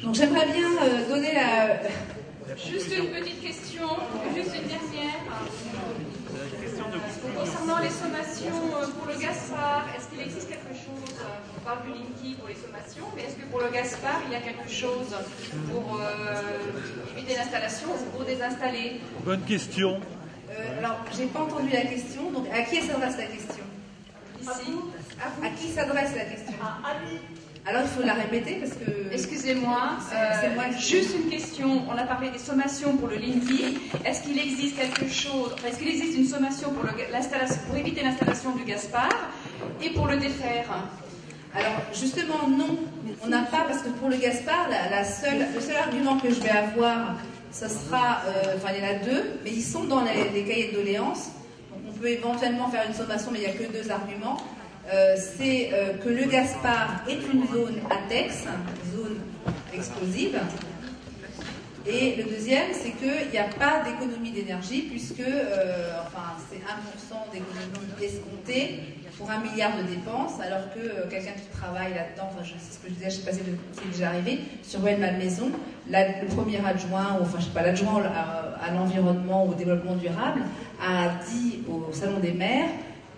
Donc j'aimerais bien donner la... Juste une petite question, juste une dernière. Concernant les sommations pour le Gaspard, est-ce qu'il existe quelque chose, on parle du Linky pour les sommations, mais est-ce que pour le Gaspard, il y a quelque chose pour éviter l'installation ou pour désinstaller? Bonne question. Alors, j'ai pas entendu la question, donc à qui s'adresse la question? Ici. À qui s'adresse la question? À lui. Alors il faut la répéter parce que... Excusez-moi, c'est moi juste une question. On a parlé des sommations pour le Linky. Est-ce qu'il existe quelque chose, est-ce qu'il existe une sommation pour, pour éviter l'installation du Gaspard et pour le défaire? Alors justement non, on n'a pas, parce que pour le Gaspard, le seul argument que je vais avoir, ce sera, il y en a deux, mais ils sont dans les cahiers de doléances. Donc on peut éventuellement faire une sommation, mais il n'y a que deux arguments. C'est que le Gaspard est une zone ATEX, zone explosive. Et le deuxième, c'est qu'il n'y a pas d'économie d'énergie, puisque c'est 1% d'économie escomptée pour 1 milliard de dépenses, alors que quelqu'un qui travaille là-dedans, je sais ce que je disais, je ne sais pas si c'est déjà arrivé, sur Rueil-Malmaison, le premier adjoint, l'adjoint à l'environnement ou au développement durable, a dit au Salon des maires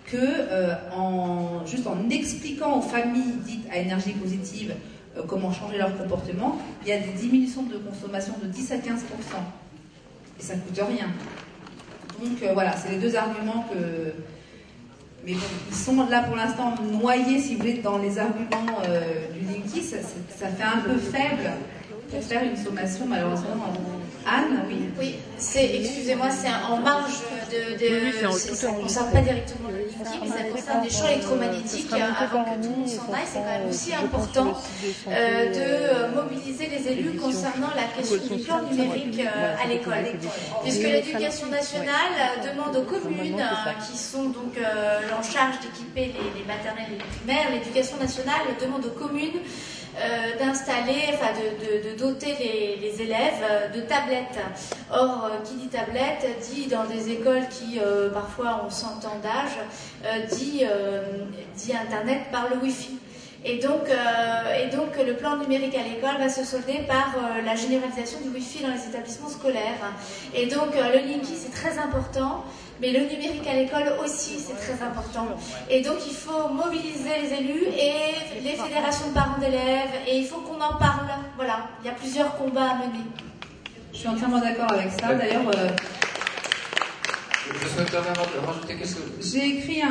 que juste en expliquant aux familles dites à énergie positive comment changer leur comportement, il y a des diminutions de consommation de 10 à 15%. Et ça ne coûte rien. Donc voilà, c'est les deux arguments que... Mais bon, ils sont là pour l'instant noyés, si vous voulez, dans les arguments du Linky. Ça fait un peu faible pour faire une sommation, malheureusement. Anne, oui. Oui, excusez-moi, c'est en marge ça ne concerne pas directement le Linky, mais ça concerne les champs électromagnétiques. Avant que tout le monde s'en aille, c'est quand même aussi important de mobiliser les élus concernant la question du plan numérique à l'école. Puisque l'éducation nationale demande aux communes qui sont donc en charge d'équiper les maternelles et les primaires, l'éducation nationale demande aux communes d'installer, de doter les élèves de tablettes. Or, qui dit tablette dit dans des écoles qui parfois ont 100 ans d'âge, dit Internet par le Wi-Fi. Et donc le plan numérique à l'école va se solder par la généralisation du Wi-Fi dans les établissements scolaires. Et donc le Linky c'est très important, mais le numérique à l'école aussi c'est très important. Et donc il faut mobiliser les élus et les fédérations de parents d'élèves, et il faut qu'on en parle. Voilà, il y a plusieurs combats à mener. Je suis entièrement d'accord avec ça. D'ailleurs, je souhaiterais rajouter quelque chose. J'ai écrit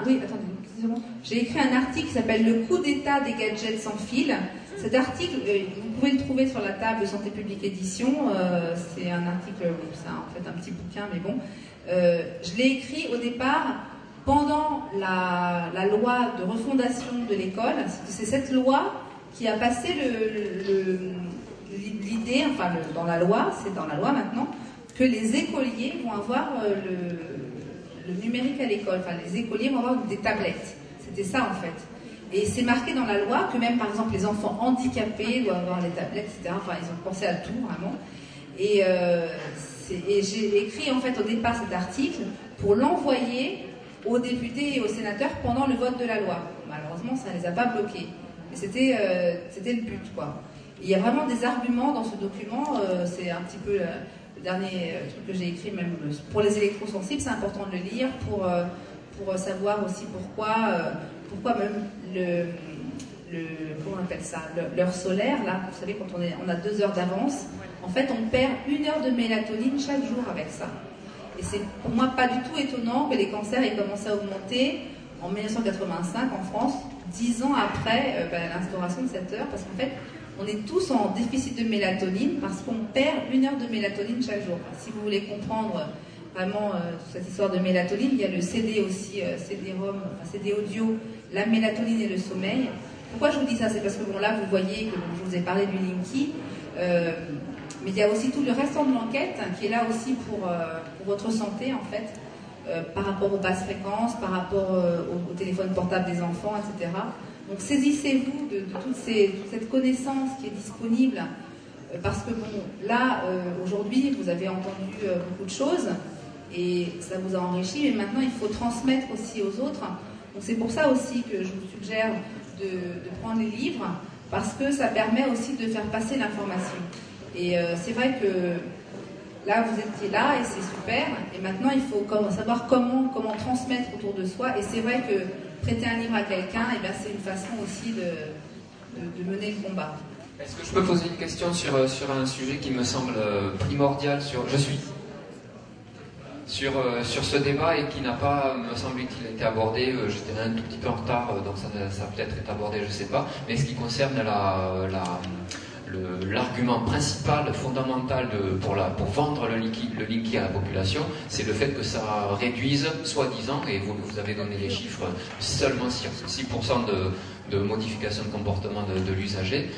un article qui s'appelle « Le coup d'état des gadgets sans fil ». Cet article, vous pouvez le trouver sur la table de Santé publique édition. C'est un article, c'est en fait un petit bouquin, mais bon. Je l'ai écrit au départ pendant la loi de refondation de l'école. C'est cette loi qui a passé l'idée, dans la loi, c'est dans la loi maintenant, que les écoliers vont avoir le numérique à l'école. Enfin, les écoliers vont avoir des tablettes. C'était ça, en fait. Et c'est marqué dans la loi que même, par exemple, les enfants handicapés doivent avoir les tablettes, etc. Enfin, ils ont pensé à tout, vraiment. Et j'ai écrit, en fait, au départ, cet article pour l'envoyer aux députés et aux sénateurs pendant le vote de la loi. Malheureusement, ça ne les a pas bloqués. Mais c'était le but, quoi. Il y a vraiment des arguments dans ce document. C'est un petit peu... le dernier truc que j'ai écrit, même pour les électrosensibles, c'est important de le lire pour savoir aussi pourquoi même comment on appelle ça, l'heure solaire, là, vous savez, quand on a 2 heures d'avance, en fait, on perd 1 heure de mélatonine chaque jour avec ça. Et c'est pour moi pas du tout étonnant que les cancers aient commencé à augmenter en 1985 en France, 10 ans après l'instauration de cette heure, parce qu'en fait, on est tous en déficit de mélatonine parce qu'on perd 1 heure de mélatonine chaque jour. Si vous voulez comprendre vraiment cette histoire de mélatonine, il y a le CD aussi, CD-ROM, CD audio, la mélatonine et le sommeil. Pourquoi je vous dis ça? C'est parce que là, vous voyez que je vous ai parlé du Linky, mais il y a aussi tout le restant de l'enquête qui est là aussi pour votre santé, en fait, par rapport aux basses fréquences, par rapport au téléphone portable des enfants, etc. Donc saisissez-vous de toute cette connaissance qui est disponible, parce que là, aujourd'hui, vous avez entendu beaucoup de choses, et ça vous a enrichi, mais maintenant, il faut transmettre aussi aux autres. Donc c'est pour ça aussi que je vous suggère de prendre les livres, parce que ça permet aussi de faire passer l'information. Et c'est vrai que là, vous étiez là et c'est super. Et maintenant, il faut savoir comment transmettre autour de soi. Et c'est vrai que prêter un livre à quelqu'un, eh bien, c'est une façon aussi de mener le combat. Est-ce que je peux poser une question sur un sujet qui me semble primordial sur ce débat et qui n'a pas, me semble-t-il, été abordé. J'étais un tout petit peu en retard, donc ça peut-être été abordé, je ne sais pas. Mais ce qui concerne l'argument principal, fondamental pour vendre le Linky à la population, c'est le fait que ça réduise, soi-disant, et vous avez donné les chiffres, seulement 6% de modification de comportement de l'usager,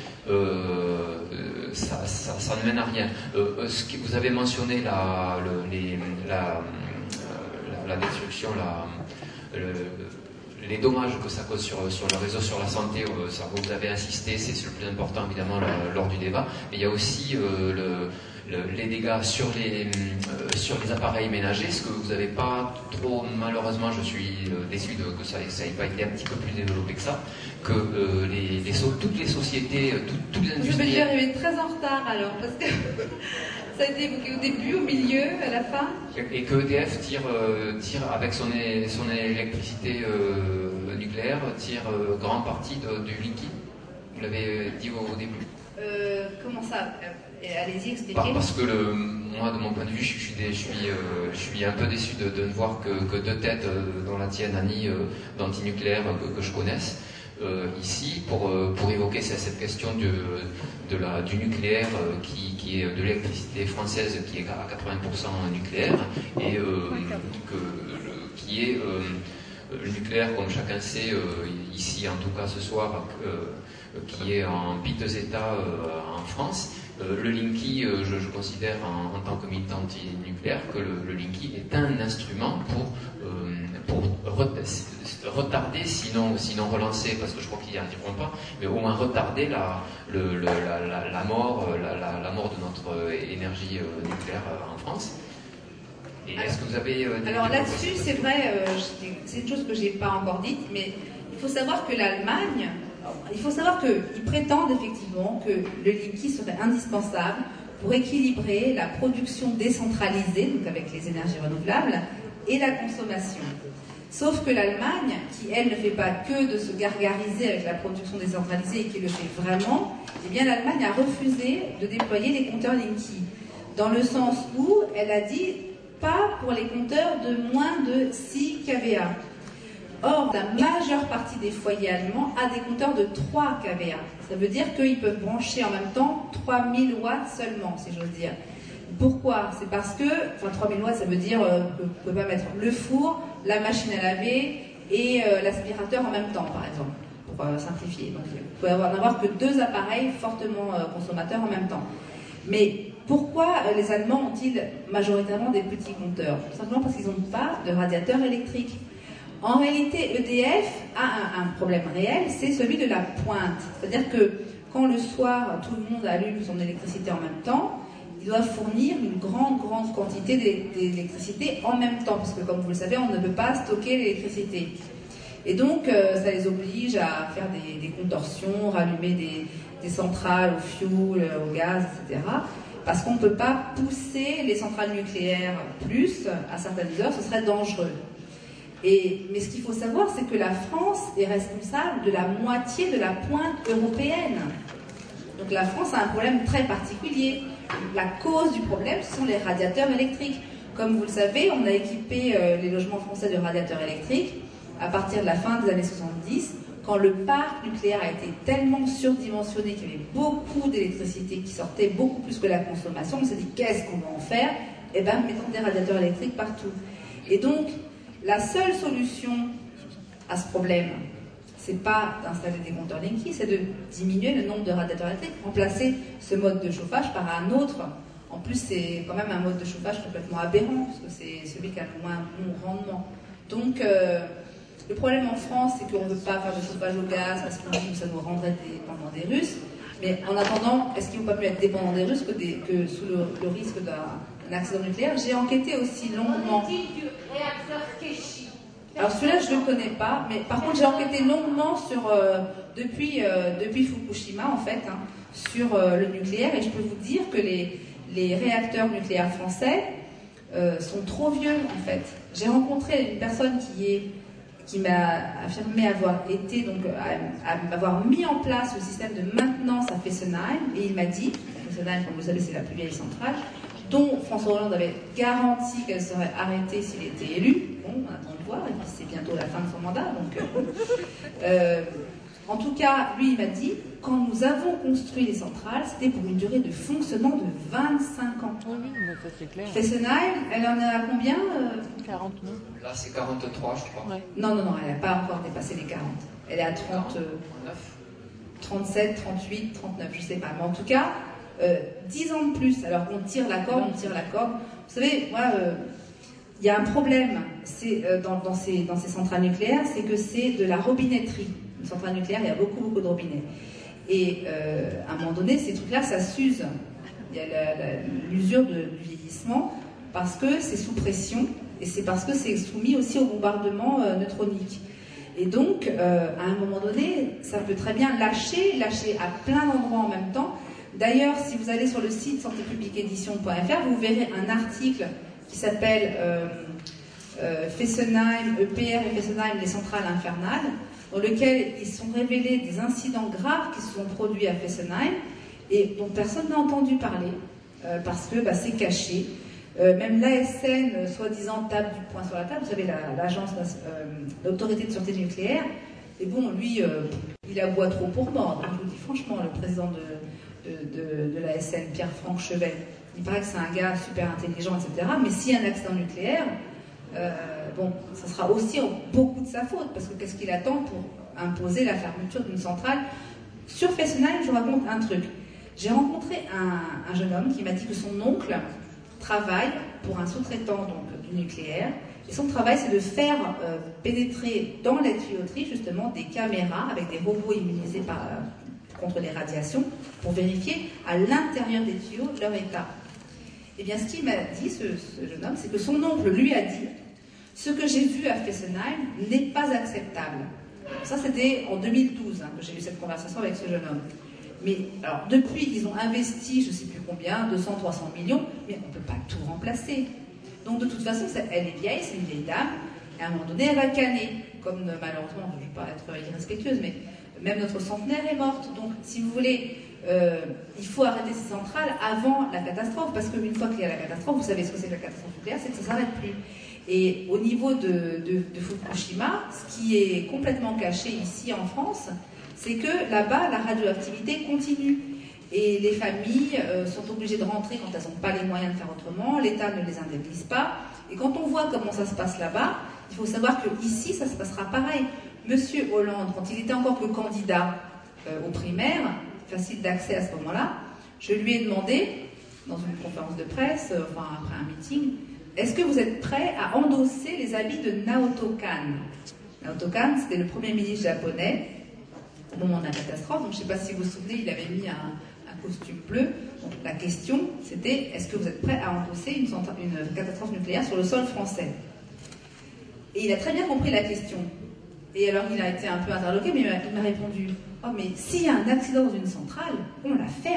ça ne mène à rien. Ce que vous avez mentionné, la destruction, les dommages que ça cause sur le réseau, sur la santé, vous avez insisté, c'est le plus important évidemment lors du débat. Mais il y a aussi les dégâts sur les appareils ménagers, ce que vous n'avez pas trop, malheureusement, je suis déçu que ça n'ait pas été un petit peu plus développé que ça, que toutes les sociétés, toutes les industries... Je vais y arriver très en retard alors, parce que ça a été évoqué au début, au milieu, à la fin. Et que EDF tire avec son électricité nucléaire, tire grande partie du Linky. Vous l'avez dit au début. Comment ça? Allez-y, expliquez. Parce que moi, de mon point de vue, je suis un peu déçu de ne voir que deux têtes, dont la tienne, Annie, d'antinucléaire que je connaisse. Ici, pour évoquer cette question du nucléaire qui est de l'électricité française qui est à 80% nucléaire et qui est le nucléaire, comme chacun sait, ici en tout cas ce soir, qui est en piteux état en France. Le Linky, je considère en tant que militant anti-nucléaire que le Linky est un instrument pour retarder, sinon relancer, parce que je crois qu'ils n'y arriveront pas, mais au moins retarder la mort de notre énergie nucléaire en France. Et est-ce que vous avez... Alors là-dessus, c'est vrai, c'est une chose que je n'ai pas encore dite, mais il faut savoir que l'Allemagne... Il faut savoir qu'ils prétendent effectivement que le Linky serait indispensable pour équilibrer la production décentralisée, donc avec les énergies renouvelables, et la consommation. Sauf que l'Allemagne, qui elle ne fait pas que de se gargariser avec la production décentralisée et qui le fait vraiment, eh bien l'Allemagne a refusé de déployer les compteurs Linky, dans le sens où elle a dit pas pour les compteurs de moins de 6 kVA. Or, la majeure partie des foyers allemands a des compteurs de 3 kVA. Ça veut dire qu'ils peuvent brancher en même temps 3000 watts seulement, si j'ose dire. Pourquoi? C'est parce que, 3000 watts, ça veut dire que vous ne pouvez pas mettre le four, la machine à laver et l'aspirateur en même temps, par exemple, pour simplifier. Donc, vous pouvez n'avoir que 2 appareils fortement consommateurs en même temps. Mais pourquoi les Allemands ont-ils majoritairement des petits compteurs? Tout simplement parce qu'ils n'ont pas de radiateur électrique. En réalité, EDF a un problème réel, c'est celui de la pointe. C'est-à-dire que quand le soir, tout le monde allume son électricité en même temps, ils doivent fournir une grande quantité d'électricité en même temps, parce que comme vous le savez, on ne peut pas stocker l'électricité. Et donc, ça les oblige à faire des contorsions, rallumer des centrales au fioul, au gaz, etc. Parce qu'on ne peut pas pousser les centrales nucléaires plus à certaines heures, ce serait dangereux. Mais ce qu'il faut savoir, c'est que la France est responsable de la moitié de la pointe européenne. Donc la France a un problème très particulier. La cause du problème, ce sont les radiateurs électriques. Comme vous le savez, on a équipé les logements français de radiateurs électriques à partir de la fin des années 70, quand le parc nucléaire a été tellement surdimensionné qu'il y avait beaucoup d'électricité qui sortait, beaucoup plus que la consommation. On s'est dit, qu'est-ce qu'on va en faire? Eh bien, mettons des radiateurs électriques partout. Et donc, la seule solution à ce problème, c'est pas d'installer des compteurs Linky, c'est de diminuer le nombre de radiateurs électriques, remplacer ce mode de chauffage par un autre. En plus, c'est quand même un mode de chauffage complètement aberrant, parce que c'est celui qui a le moins bon rendement. Donc, le problème en France, c'est qu'on ne veut pas faire de chauffage au gaz, parce qu'on dit que ça nous rendrait dépendants des Russes. Mais en attendant, est-ce qu'il ne faut pas mieux être dépendant des Russes que sous le risque d'un accident nucléaire? J'ai enquêté aussi longuement. Du réacteur Keshi. Alors celui-là, je ne le connais pas, mais par contre, j'ai enquêté longuement sur, depuis Fukushima, en fait, hein, sur le nucléaire, et je peux vous dire que les réacteurs nucléaires français sont trop vieux, en fait. J'ai rencontré une personne qui m'a affirmé avoir été, donc, avoir mis en place le système de maintenance à Fessenheim, et il m'a dit, Fessenheim, comme vous le savez, c'est la plus vieille centrale, dont François Hollande avait garanti qu'elle serait arrêtée s'il était élu. Bon, on attend de voir, et puis c'est bientôt la fin de son mandat. Donc, en tout cas, lui, il m'a dit, quand nous avons construit les centrales, c'était pour une durée de fonctionnement de 25 ans. Oui, ça c'est clair. Fessenheim, elle en est à combien 40, non? Là, c'est 43, je crois. Ouais. Non, elle n'a pas encore dépassé les 40. Elle est à 37, 38, 39, je ne sais pas. Mais en tout cas, 10 ans de plus. Alors on tire la corde. Vous savez, moi, il y a un problème dans ces centrales nucléaires, c'est que c'est de la robinetterie. Une centrale nucléaire, il y a beaucoup de robinets. Et à un moment donné, ces trucs-là, ça s'use. Il y a l'usure du vieillissement parce que c'est sous pression et c'est parce que c'est soumis aussi au bombardement neutronique. Et donc, à un moment donné, ça peut très bien lâcher à plein d'endroits en même temps. D'ailleurs, si vous allez sur le site santépubliqueédition.fr, vous verrez un article qui s'appelle Fessenheim, EPR et Fessenheim, les centrales infernales, dans lequel ils sont révélés des incidents graves qui se sont produits à Fessenheim et dont personne n'a entendu parler parce que c'est caché. Même l'ASN, soi-disant, tape du poing sur la table. Vous savez, l'agence, l'autorité de sûreté nucléaire. Et bon, lui, il aboie trop pour mort. Je vous dis franchement, le président de l'ASN, Pierre-Franck Chevet, il paraît que c'est un gars super intelligent, etc. Mais s'il y a un accident nucléaire, ça sera aussi beaucoup de sa faute, parce que qu'est-ce qu'il attend pour imposer la fermeture d'une centrale? Sur Fessenheim, je vous raconte un truc. J'ai rencontré un jeune homme qui m'a dit que son oncle travaille pour un sous-traitant du nucléaire, et son travail, c'est de faire pénétrer dans la tuyauterie, justement, des caméras avec des robots immunisés contre les radiations, pour vérifier à l'intérieur des tuyaux leur état. Eh bien, ce qu'il m'a dit, ce jeune homme, c'est que son oncle lui a dit « Ce que j'ai vu à Fessenheim n'est pas acceptable ». Ça, c'était en 2012 que j'ai eu cette conversation avec ce jeune homme. Mais alors, depuis, ils ont investi, je ne sais plus combien, 200, 300 millions, mais on ne peut pas tout remplacer. Donc, de toute façon, elle est vieille, c'est une vieille dame, et à un moment donné, elle va canner. Comme malheureusement, je ne vais pas être irrespectueuse, mais même notre centenaire est morte. Donc, si vous voulez, il faut arrêter ces centrales avant la catastrophe, parce qu'une fois qu'il y a la catastrophe, vous savez ce que c'est que la catastrophe nucléaire, c'est que ça ne s'arrête plus. Et au niveau de Fukushima, ce qui est complètement caché ici en France, c'est que là-bas, la radioactivité continue. Et les familles sont obligées de rentrer quand elles n'ont pas les moyens de faire autrement, l'État ne les indemnise pas. Et quand on voit comment ça se passe là-bas, il faut savoir qu'ici, ça se passera pareil. Monsieur Hollande, quand il était encore que candidat aux primaires, facile d'accès à ce moment-là, je lui ai demandé, dans une conférence de presse, après un meeting, est-ce que vous êtes prêt à endosser les habits de Naoto Kan? Naoto Kan, c'était le premier ministre japonais au moment de la catastrophe. Donc, je ne sais pas si vous vous souvenez, il avait mis un costume bleu. Donc, la question, c'était est-ce que vous êtes prêt à endosser une catastrophe nucléaire sur le sol français? Et il a très bien compris la question. Et alors, il a été un peu interloqué, mais il m'a répondu « Oh, mais s'il y a un accident dans une centrale, on la ferme. »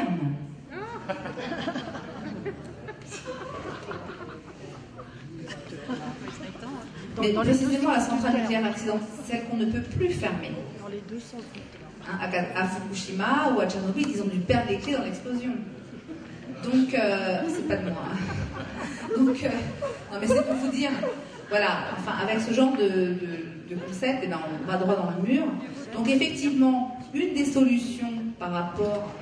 Mais précisément, la centrale nucléaire accident, c'est celle qu'on ne peut plus fermer. Dans les deux sens. À Fukushima ou à Tchernobyl, ils ont dû perdre les clés dans l'explosion. Donc, c'est pas de moi. Donc, non, mais c'est pour vous dire, voilà, avec ce genre de concept, on va droit dans le mur. Donc, effectivement, une des solutions par rapport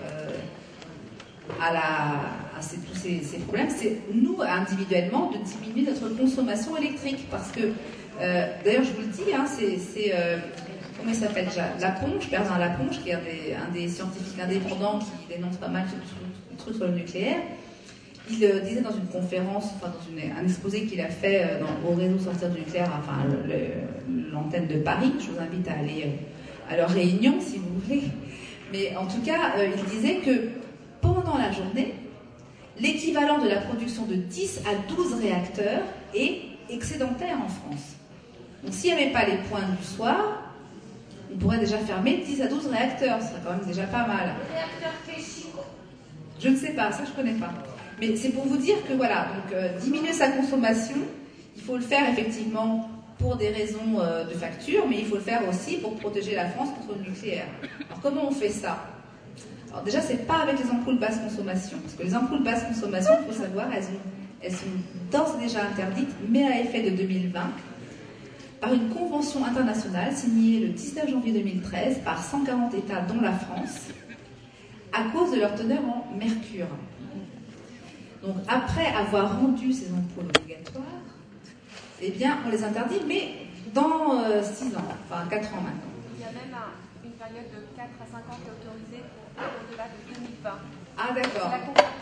à tous ces problèmes, c'est nous, individuellement, de diminuer notre consommation électrique. Parce que, d'ailleurs, je vous le dis, c'est comment il s'appelle déjà, Laponche, Bernard Laponche, qui est un des scientifiques indépendants qui dénonce pas mal ce truc sur le nucléaire. Il disait dans une conférence, un exposé qu'il a fait au réseau Sortir du nucléaire, l'antenne de Paris. Je vous invite à aller à leur réunion si vous voulez. Mais en tout cas, il disait que pendant la journée, l'équivalent de la production de 10 à 12 réacteurs est excédentaire en France. Donc s'il n'y avait pas les pointes du soir, on pourrait déjà fermer 10 à 12 réacteurs, ce serait quand même déjà pas mal. Le réacteur Fessi. Je ne sais pas, ça je ne connais pas. Mais c'est pour vous dire que voilà, donc diminuer sa consommation, il faut le faire effectivement pour des raisons de facture, mais il faut le faire aussi pour protéger la France contre le nucléaire. Alors comment on fait ça? Alors déjà, c'est pas avec les ampoules basse consommation, parce que les ampoules basse consommation, il faut savoir, elles sont d'ores et déjà interdites, mais à effet de 2020, par une convention internationale signée le 19 janvier 2013 par 140 États, dont la France, à cause de leur teneur en mercure. Donc après avoir rendu ces ampoules obligatoires, eh bien, on les interdit, mais dans 6 ans, enfin 4 ans maintenant. Il y a même une période de 4 à 5 ans qui est autorisée pour au-delà de 2020. Ah d'accord.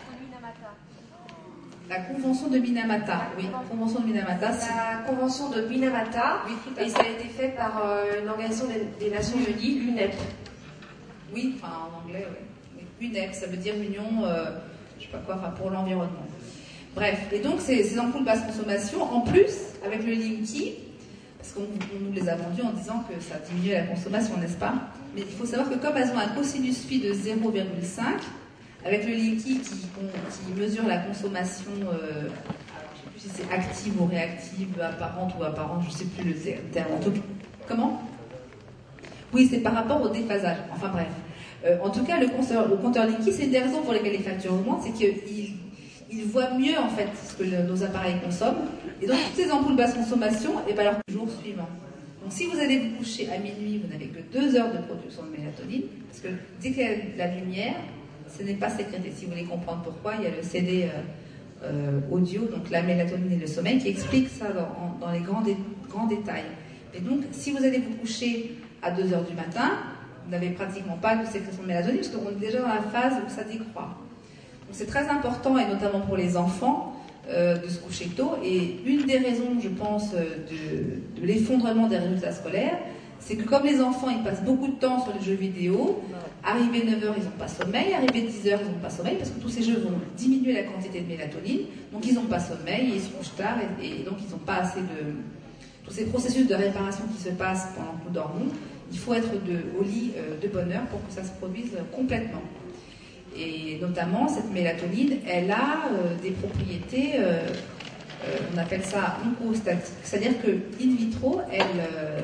La convention de Minamata. La convention de Minamata, oui. Convention de Minamata, c'est... La convention de Minamata, Oui, tout à et fait. ça a été fait par une organisation des Nations Unies, l'UNEP. Oui, enfin en anglais, oui. UNEP, ça veut dire Union, je sais pas quoi, enfin pour l'environnement. Bref, et donc ces ampoules basse consommation, en plus, avec le Linky, parce qu'on nous les a vendues en disant que ça diminuait la consommation, n'est-ce pas? Mais il faut savoir que comme elles ont un cosinus phi de 0,5, avec le Linky qui mesure la consommation, alors je ne sais plus si c'est active ou réactive, apparente ou apparente, je ne sais plus le terme. En tout cas, comment? Oui, c'est par rapport au déphasage. Enfin bref. En tout cas, le compteur Linky, c'est une des raisons pour lesquelles les factures augmentent, c'est qu'il voit mieux en fait ce que nos appareils consomment. Et donc toutes ces ampoules basse consommation, et bien alors le jour suivant. Donc si vous allez vous coucher à minuit, vous n'avez que 2 heures de production de mélatonine, parce que dès qu'il y a de la lumière, ce n'est pas sécrété. Si vous voulez comprendre pourquoi, il y a le CD audio, donc la mélatonine et le sommeil, qui explique ça dans les grands détails. Et donc si vous allez vous coucher à 2 heures du matin, vous n'avez pratiquement pas de sécrétion de mélatonine, parce qu'on est déjà dans la phase où ça décroît. Donc c'est très important, et notamment pour les enfants, de se coucher tôt. Et une des raisons, je pense, de l'effondrement des résultats scolaires, c'est que comme les enfants, ils passent beaucoup de temps sur les jeux vidéo, arrivé 9h, ils n'ont pas sommeil, arrivé 10h, ils n'ont pas sommeil, parce que tous ces jeux vont diminuer la quantité de mélatonine, donc ils n'ont pas sommeil, ils se couchent tard, et donc ils n'ont pas assez de... Tous ces processus de réparation qui se passent pendant que nous dormons, il faut être au lit de bonne heure pour que ça se produise complètement. Et notamment, cette mélatonine, elle a des propriétés, on appelle ça oncostatiques. C'est-à-dire que in vitro, elle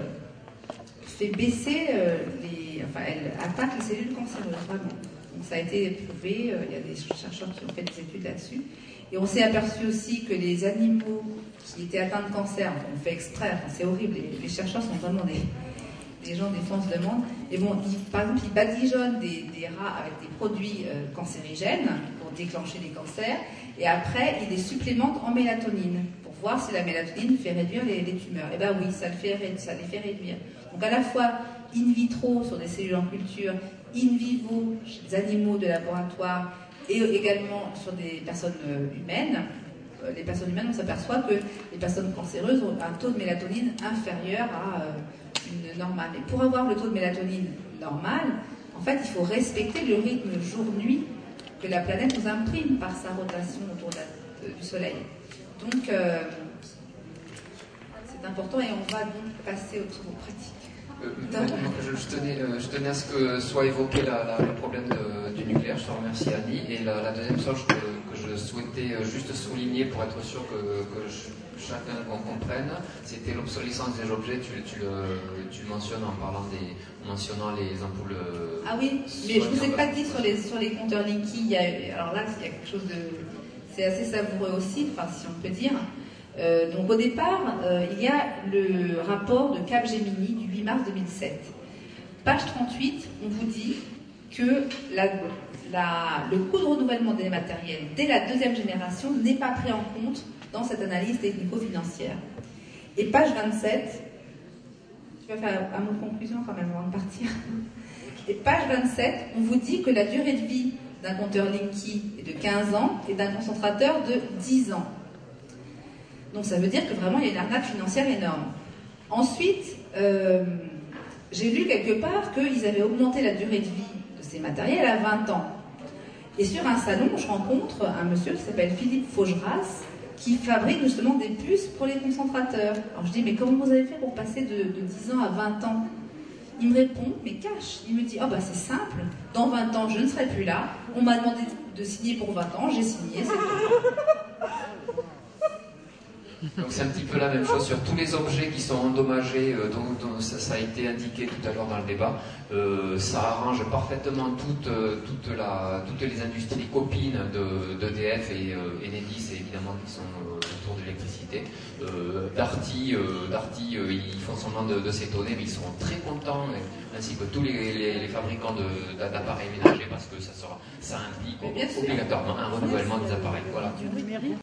fait baisser elle attaque les cellules cancéreuses, vraiment. Donc ça a été prouvé, il y a des chercheurs qui ont fait des études là-dessus. Et on s'est aperçu aussi que les animaux qui étaient atteints de cancer, on fait exprès, c'est horrible, les chercheurs sont vraiment des gens des forces de monde, et bon, par exemple, ils badigeonnent des rats avec des produits cancérigènes pour déclencher les cancers, et après, ils les supplémentent en mélatonine pour voir si la mélatonine fait réduire les tumeurs. Et bien oui, ça les fait réduire. Donc à la fois in vitro sur des cellules en culture, in vivo chez des animaux de laboratoire, et également sur des personnes humaines. Les personnes humaines, on s'aperçoit que les personnes cancéreuses ont un taux de mélatonine inférieur à une normale. Mais pour avoir le taux de mélatonine normal, en fait, il faut respecter le rythme jour-nuit que la planète nous imprime par sa rotation autour du Soleil. Donc, c'est important, et on va donc passer aux travaux pratiques. Je tenais à ce que soit évoqué le problème du nucléaire. Je te remercie, Annie. Et la deuxième chose que je souhaitais juste souligner pour être sûr que chacun comprenne, c'était l'obsolescence des objets. Tu le mentionnes en mentionnant les ampoules. Ah oui, mais je ne vous ai pas dit sur les compteurs Linky. Alors là, il y a quelque chose de... C'est assez savoureux aussi, enfin, si on peut dire. Donc au départ, il y a le rapport de Capgemini du 8 mars 2007. Page 38, on vous dit que le coût de renouvellement des matériels dès la 2e génération n'est pas pris en compte dans cette analyse technico-financière. Et page 27, tu vas faire un mot de conclusion quand même avant de partir. Et page 27, on vous dit que la durée de vie d'un compteur Linky est de 15 ans et d'un concentrateur de 10 ans. Donc ça veut dire que vraiment il y a une arnaque financière énorme. Ensuite, j'ai lu quelque part qu'ils avaient augmenté la durée de vie de ces matériels à 20 ans. Et sur un salon, je rencontre un monsieur qui s'appelle Philippe Faugeras, qui fabrique justement des puces pour les concentrateurs. Alors je dis, mais comment vous avez fait pour passer de 10 ans à 20 ans? Il me répond, mais cash. Il me dit, oh bah c'est simple, dans 20 ans je ne serai plus là, on m'a demandé de signer pour 20 ans, j'ai signé, c'est tout. Donc c'est un petit peu la même chose sur tous les objets qui sont endommagés, dont ça a été indiqué tout à l'heure dans le débat. Ça arrange parfaitement toutes les industries copines d'EDF et Enedis, évidemment, qui sont autour de l'électricité. Darty, ils font semblant de s'étonner, mais ils seront très contents, ainsi que tous les fabricants d'appareils ménagers, parce que ça implique obligatoirement un renouvellement des appareils. Voilà.